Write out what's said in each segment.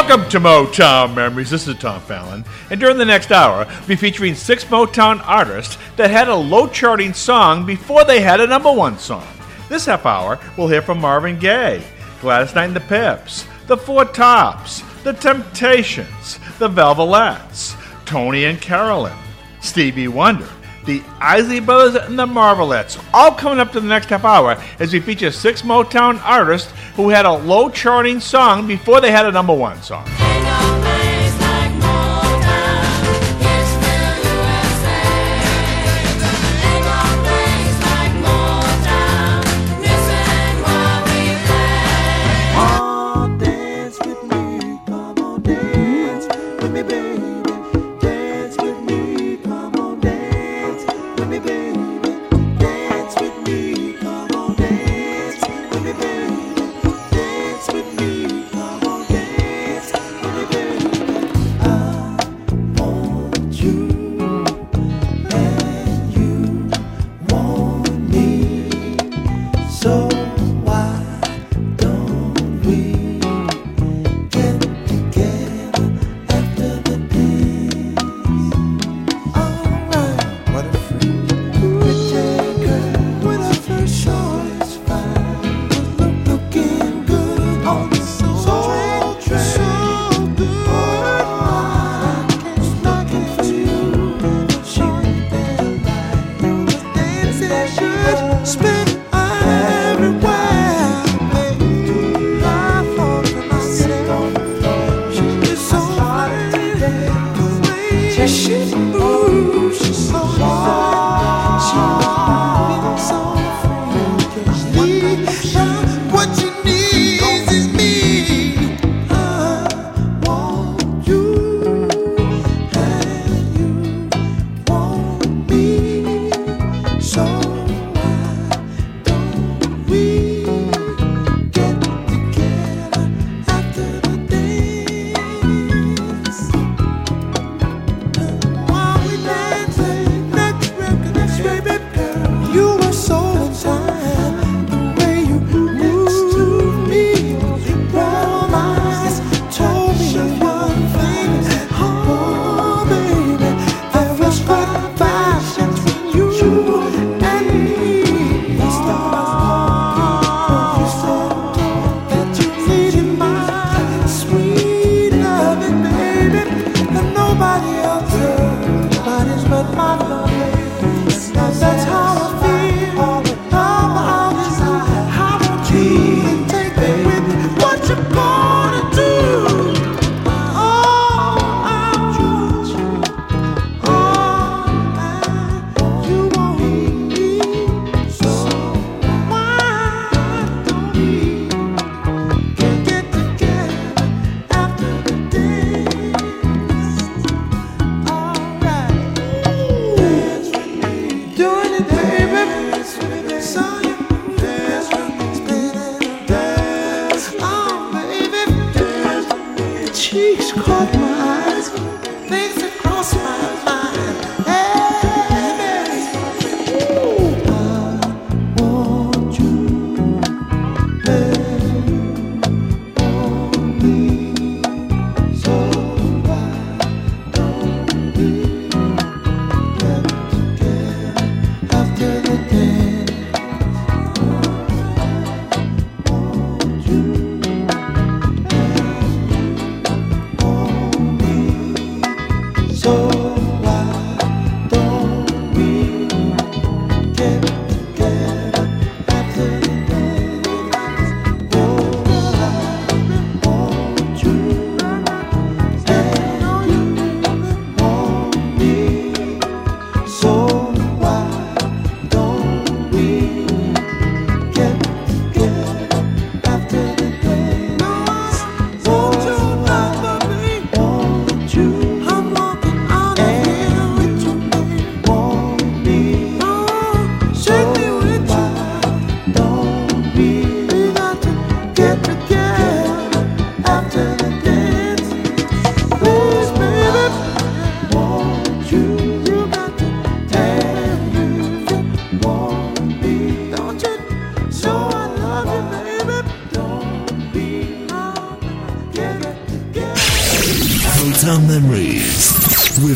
Welcome to Motown Memories. This is Tom Fallon. And during the next hour, we'll be featuring 6 Motown artists that had a low-charting song before they had a number one song. This half hour, we'll hear from Marvin Gaye, Gladys Knight and the Pips, the Four Tops, the Temptations, the Velvelettes, Tony and Carolyn, Stevie Wonder, the Isley Brothers and the Marvelettes, all coming up to the next half hour as we feature 6 Motown artists who had a low-charting song before they had a number one song.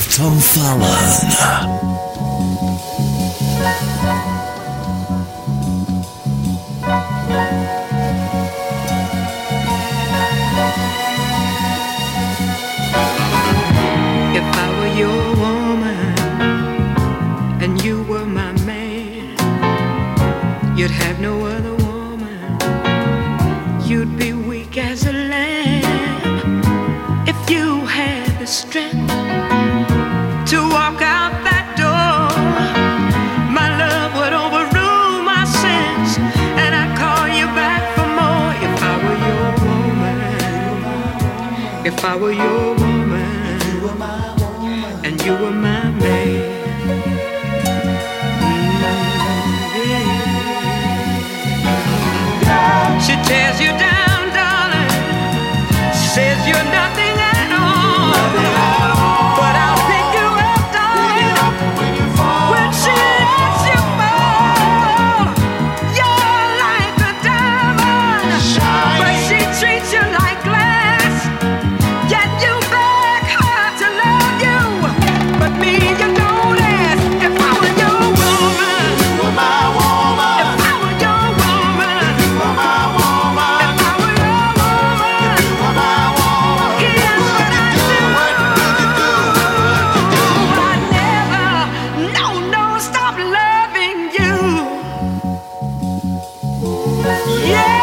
with Tom Fallon. You'd have no other woman. You'd be weak as a lamb if you had the strength to walk out that door. My love would overrule my sins, and I'd call you back for more if I were your woman. If I were your woman, and you were my man. She tears you down, darling. She says you're nothing at all. But I'll pick you up, darling, when she lets you fall. You're like a diamond, but she treats you like glass. Yet you beg her to love you, but me you don't ask. If I were your woman, you were my woman. If I were your woman, you were my woman. If I were your woman, you were my woman. Here's what I do. I never, no, stop loving you. Yeah.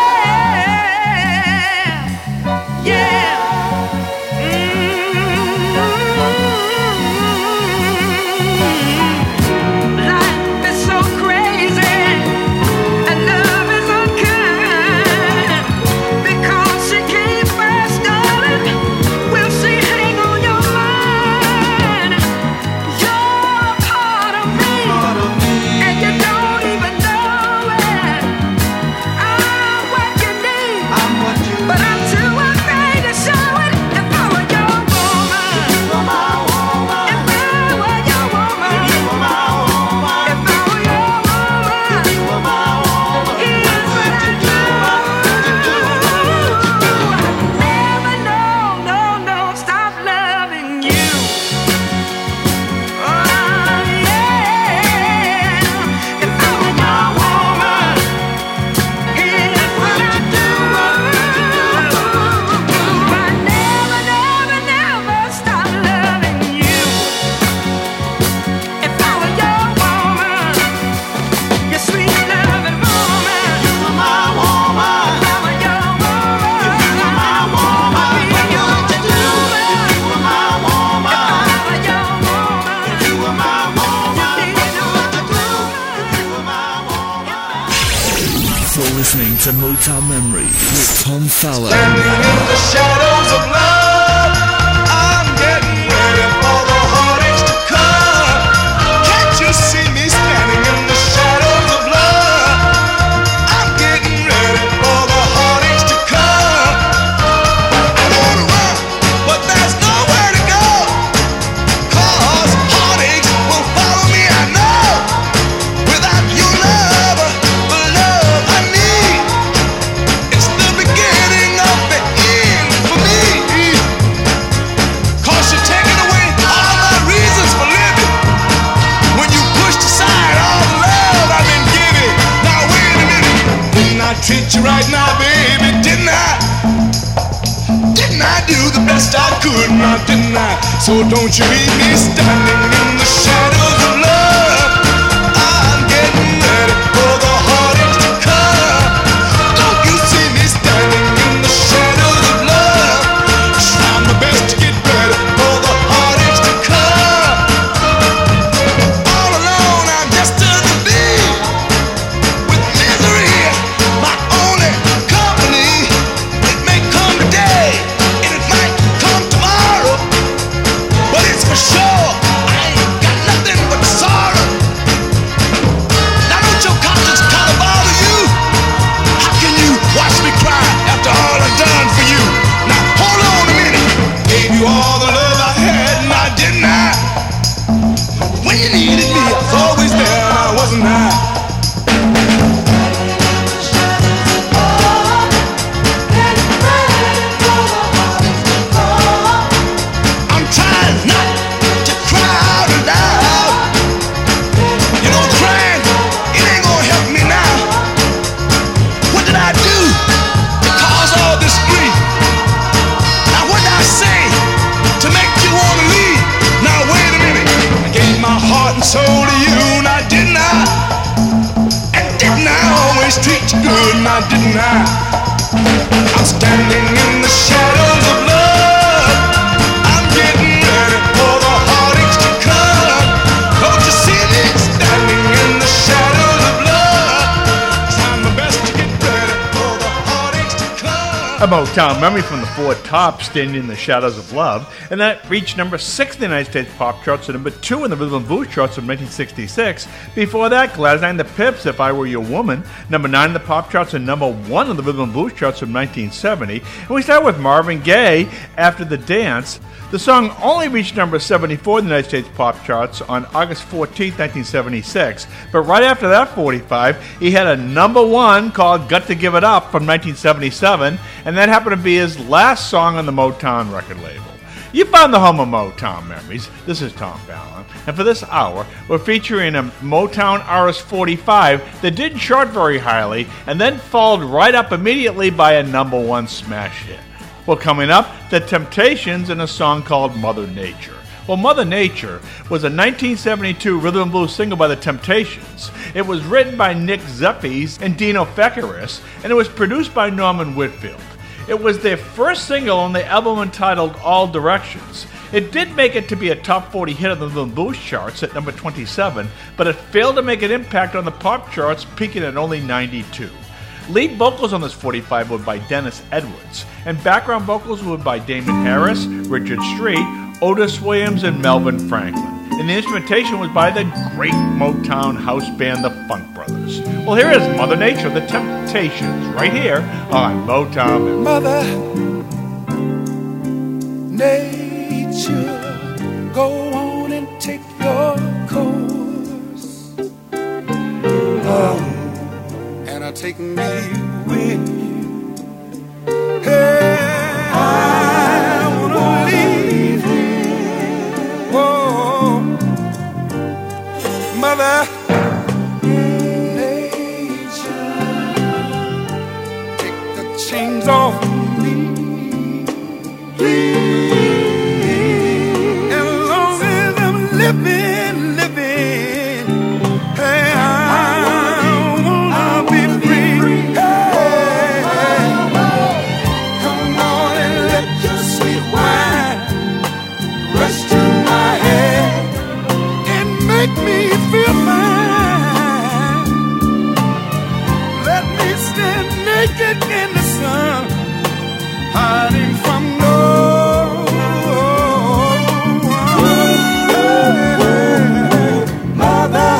Life is so crazy, and love is unkind. Because she came first, darling, will she hang on your mind? You're part of me, and you don't even know it. I'm what you need, but I'm too afraid to show it. If I were your woman, you were my woman. If I were your woman, you were my woman. If I were your woman, you were my woman. Here's what I do. Never, no, stop loving you. Oh, yeah. If I were your woman, here's what I do. I never stop loving you. If I were your woman, your sweet loving woman, you were my woman. If I were your woman, you were my woman. Be your woman. You were my woman. If I were your woman, you were my woman. You were my woman. You're listening to Motown Memories with Tom Fallon. Standing in the shadows of love, I'm getting ready for the heartaches to come. Can't you see me standing in the shadows of love? I'm getting ready for the heartaches to come. I wanna run, but there's nowhere to go. 'Cause heartaches will follow me, I know. Without your love, the love I need, it's the beginning of the end for me. 'Cause you're taking away all my reasons for living. When you pushed aside all the love I've been giving. Now wait a minute, didn't I treat you right now, baby? Didn't I? Didn't I do the best I could? Now didn't I? So don't you leave me standing in the shadows of love. I'm getting ready for the heartaches to come. Don't you see me standing in the shadows of love? Trying my best to get ready for the heartaches to come. All alone I'm just to the beat, with misery my only company. It may come today and it might come tomorrow, but it's for sure I ain't got nothing and soul to you. Now didn't I? And didn't I always treat you good? Now didn't I? I'm standing in the shadows of love. I'm getting ready for the heartaches to come. Don't you see me standing in the shadows of love? 'Cause I'm the best to get ready for the heartaches to come. A Motown memory from the Four Tops, Standing in the Shadows of Love, and that reached number 6 in the United States pop charts and number 2 in the rhythm and blues charts of 1966. Before that, Gladys Knight and the Pips, If I Were Your Woman, number 9 in the pop charts and number 1 in the rhythm and blues charts of 1970. And we start with Marvin Gaye, After the Dance. The song only reached number 74 in the United States pop charts on August 14, 1976. But right after that 45, he had a number 1 called Got to Give It Up from 1977, and that happened to be his last song on the Motown record label. You found the home of Motown memories. This is Tom Fallon, and for this hour, we're featuring a Motown Artist 45 that didn't chart very highly, and then followed right up immediately by a number 1 smash hit. Well, coming up, The Temptations and a song called Mother Nature. Well, Mother Nature was a 1972 rhythm and blues single by The Temptations. It was written by Nick Zeppes and Dino Fekaris, and it was produced by Norman Whitfield. It was their first single on the album entitled All Directions. It did make it to be a top 40 hit on the rhythm and blues charts at number 27, but it failed to make an impact on the pop charts, peaking at only 92. Lead vocals on this 45 were by Dennis Edwards, and background vocals were by Damon Harris, Richard Street, Otis Williams, and Melvin Franklin. And the instrumentation was by the great Motown house band, the Funk Brothers. Well, here is Mother Nature, The Temptations, right here on Motown. Mother Nature, go on and take your course. And I take me with you. Hey, I wanna leave you. Whoa, Mother Nature, take the chains off me, please. As long as I'm living, hey, I wanna be free. Hey, come on and let your sweet wine rush to my head and make me feel fine. Let me stand naked in the sun, hiding from no one. Mother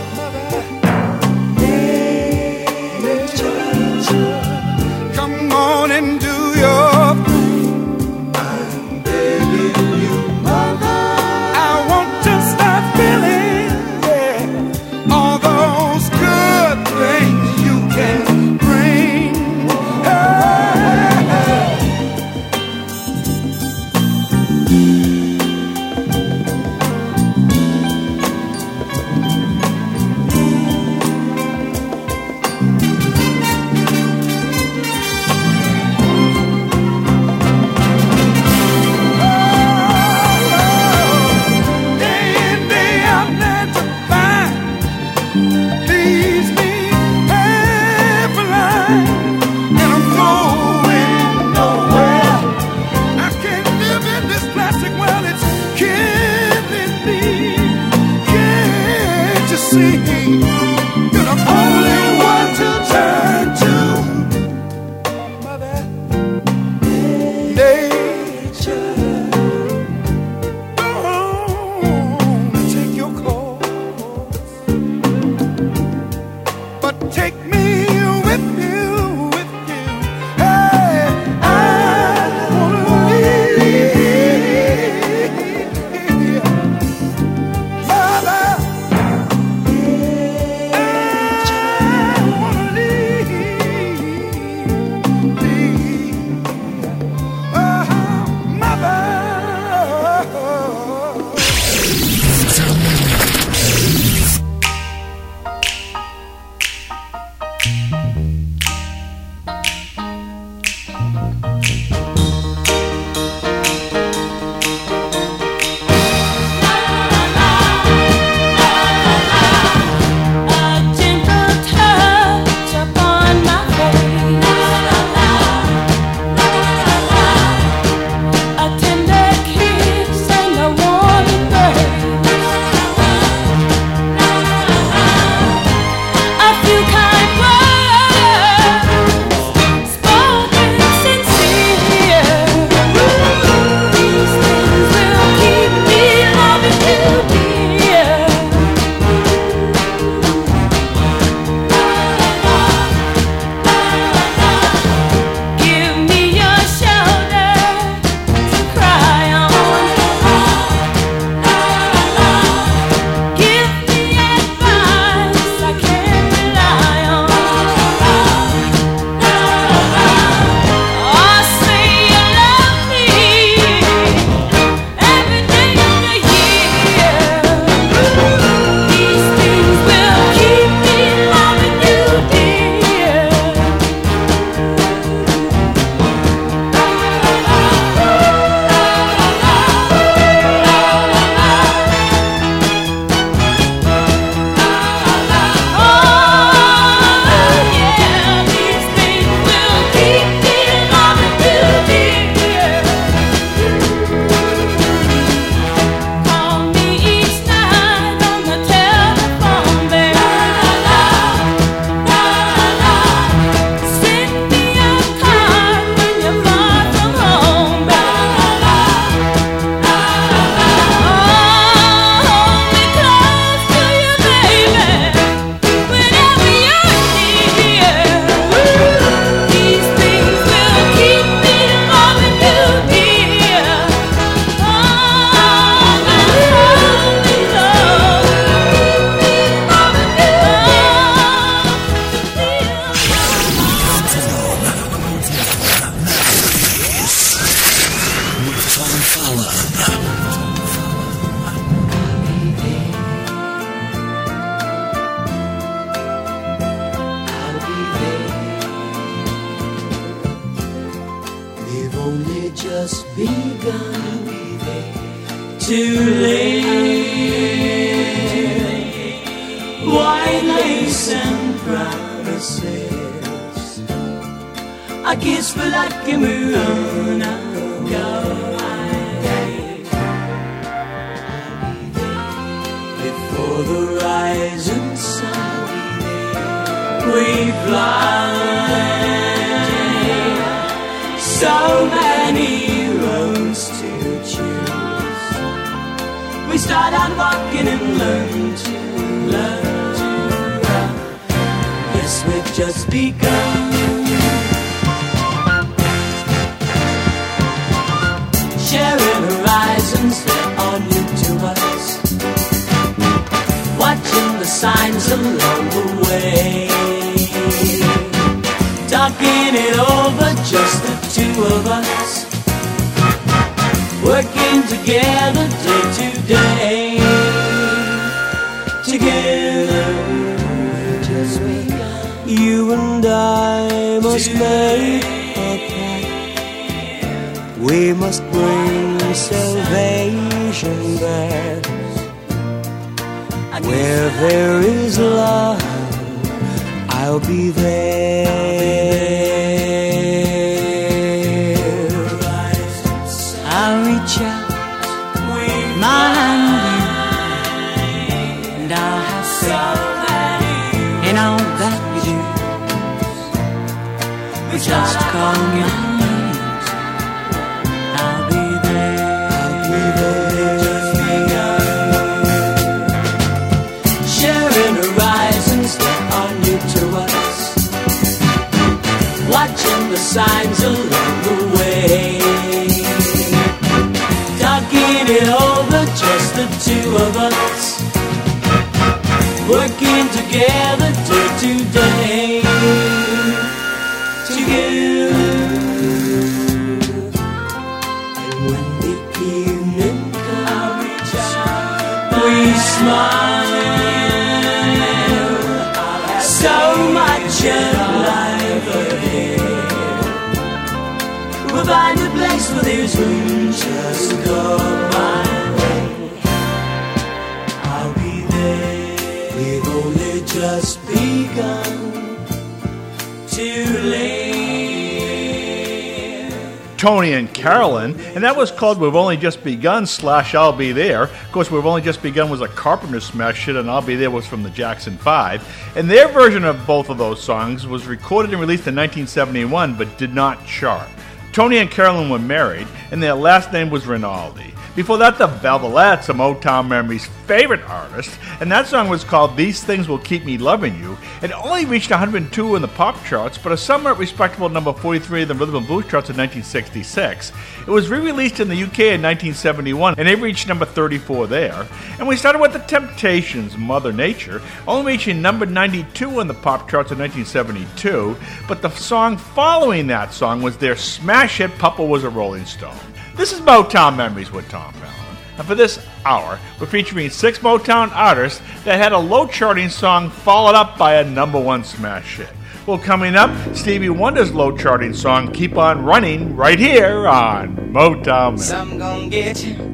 Nature, come on and do your thing. I'm begging you, Mother. I want to start feeling, yeah. too late. White lace and promises, a kiss for lucky moon. I'll go before the rising sun. We fly so many roads to choose. We start out walking and learn to run. Yes, we've just begun. Sharing horizons that are new to us, watching the signs along the way, talking it over, just the two of us, working together day to day. Together, just we, you and I must make a pact. We must bring salvation back. Where there is love, I'll be there. I'll reach out my hand, and I'll have faith in all that we do. Just call me. I'll be there. I'll be there. Sharing horizons that are new to us, watching the signs along the way, talking it over, just the two of us, working together day to day. Together. And when the evening comes, we smile. So much alive ahead. We'll find a place where there's room, just go my way. I'll be there. We've only just begun. Too late. Tony and Carolyn, and that was called We've Only Just Begun / I'll Be There. Of course, We've Only Just Begun was a Carpenter smash hit, and I'll Be There was from the Jackson 5. And their version of both of those songs was recorded and released in 1971, but did not chart. Tony and Carolyn were married, and their last name was Rinaldi. Before that, the Velvelettes, a Motown Memories favorite artist, and that song was called These Things Will Keep Me Loving You. It only reached 102 in the pop charts, but a somewhat respectable number 43 in the rhythm and blues charts in 1966. It was re-released in the UK in 1971, and it reached number 34 there. And we started with the Temptations, Mother Nature, only reaching number 92 in the pop charts in 1972, but the song following that song was their smash hit, Papa Was a Rolling Stone. This is Motown Memories with Tom Fallon, and for this hour, we're featuring 6 Motown artists that had a low-charting song followed up by a number 1 smash hit. Well, coming up, Stevie Wonder's low-charting song, Keep On Running, right here on Motown Memories. Some gon' get you,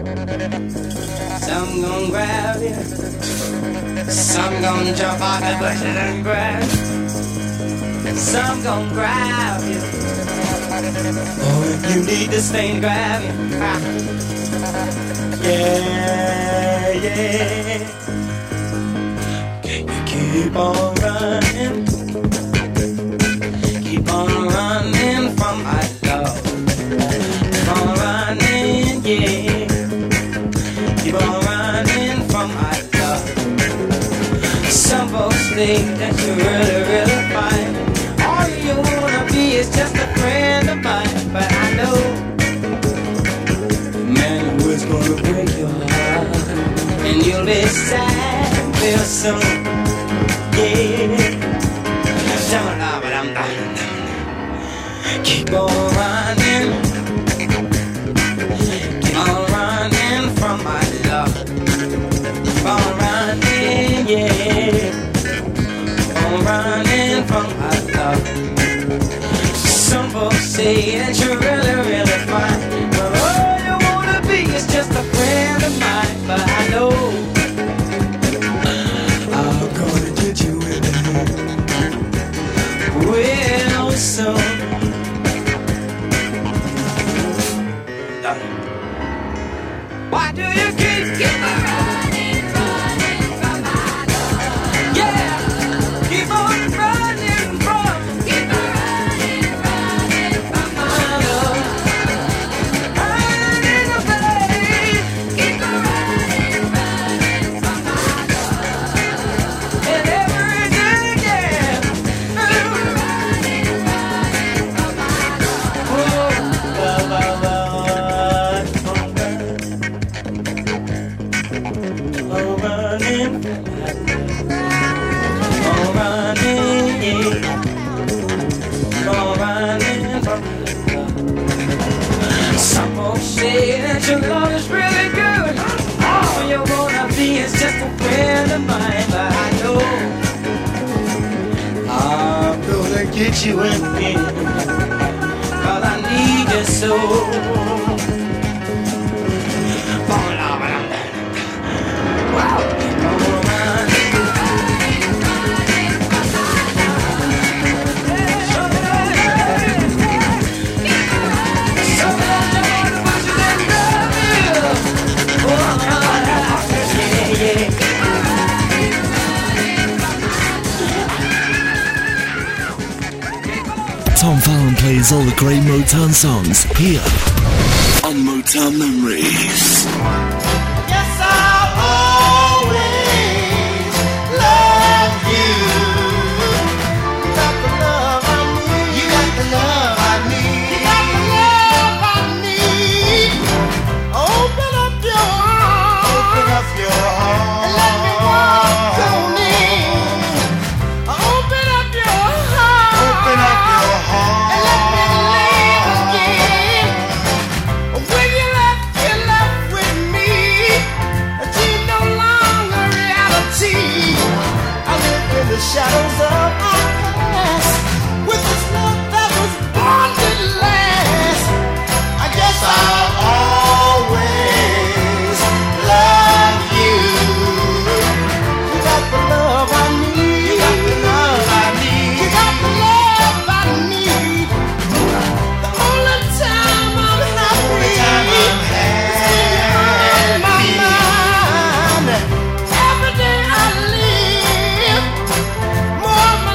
some gon' grab you, some gon' jump out the bushes and grab you, some gon' grab you. Oh, if you need this thing, grab it. Yeah, yeah. Can you keep on running? Keep on running from my love. Keep on running, yeah. Keep on running from my love. Some folks think that you're really, really fine. All you wanna be is just a friend of mine, but I know the man who is gonna break your heart, and you'll be sad real soon. Yeah, keep on running, keep on running from my love. Keep on running, yeah. Keep on running from my love. Some folks say that you're really, really fine, but all you wanna be is just a friend. yeah. Keep on running from my love. Some folks say that your love is really good. All you're gonna be is just a friend of mine, but I know I'm gonna get you in the end, 'cause I need you so. Tom Fallon plays all the great Motown songs here on Motown Memories. Yes, I'll always love you. You got the love I need. You got the love I need. You got the love I need. Open up your heart. Open up your heart. And let me walk on in. Open up your heart. Open up your heart. And let me live again. When you left with me. A dream no longer reality. I live in the shadows of our past. With this love that was born to last. I guess I'll always love you. You got the love I need. You got the love I need. You got the love I need. The only time I'm happy is when you're on my mind. Every day I live, more of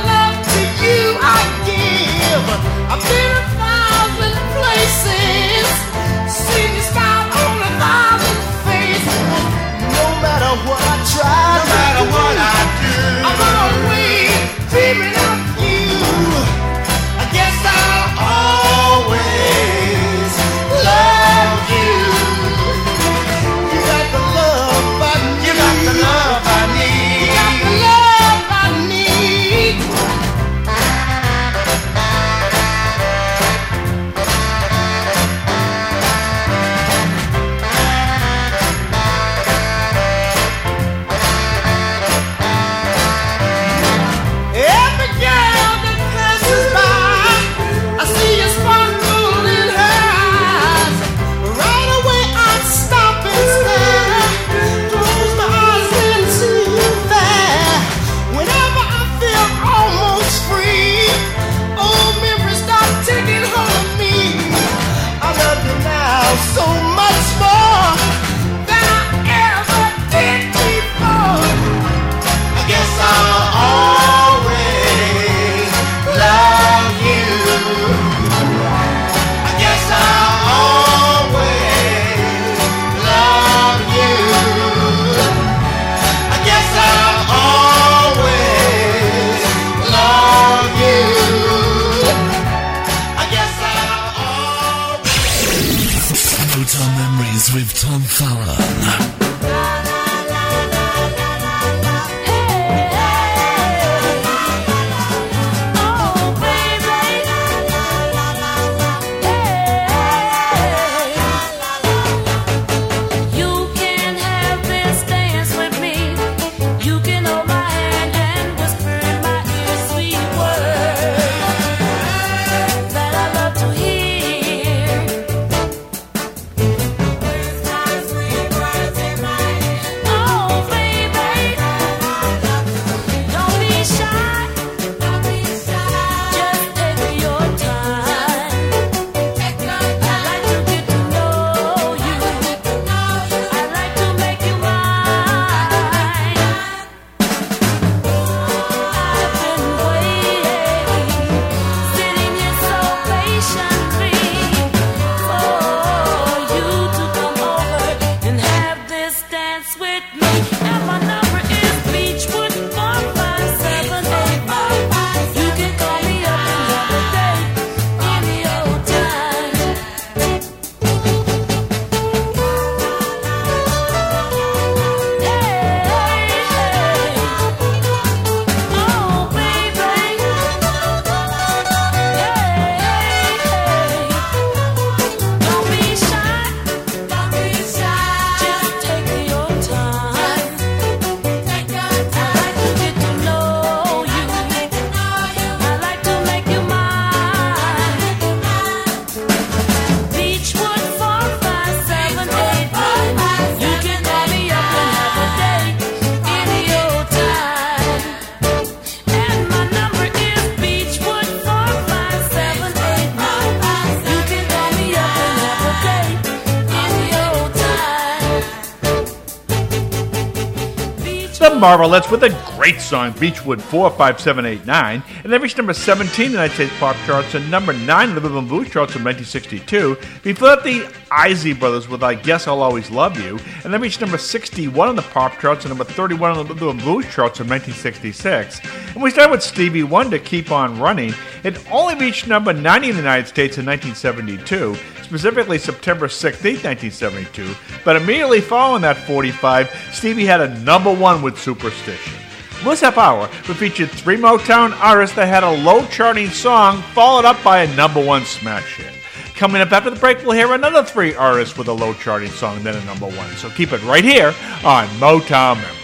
Marvelettes with a great song, Beechwood 45789, and they reached number 17 in the United States pop charts and number 9 in the Rhythm and Blues charts in 1962. Before that, the Isley Brothers with I Guess I'll Always Love You, and they reached number 61 in the pop charts and number 31 in the Rhythm and Blues charts in 1966. And we started with Stevie Wonder, Keep On Running. It only reached number 90 in the United States in 1972, specifically September 16, 1972, but immediately following that 45, Stevie had a number 1 with Superstition. This half hour, we featured 3 Motown artists that had a low-charting song followed up by a number 1 smash hit. Coming up after the break, we'll hear another 3 artists with a low-charting song, then a number 1. So keep it right here on Motown Memories.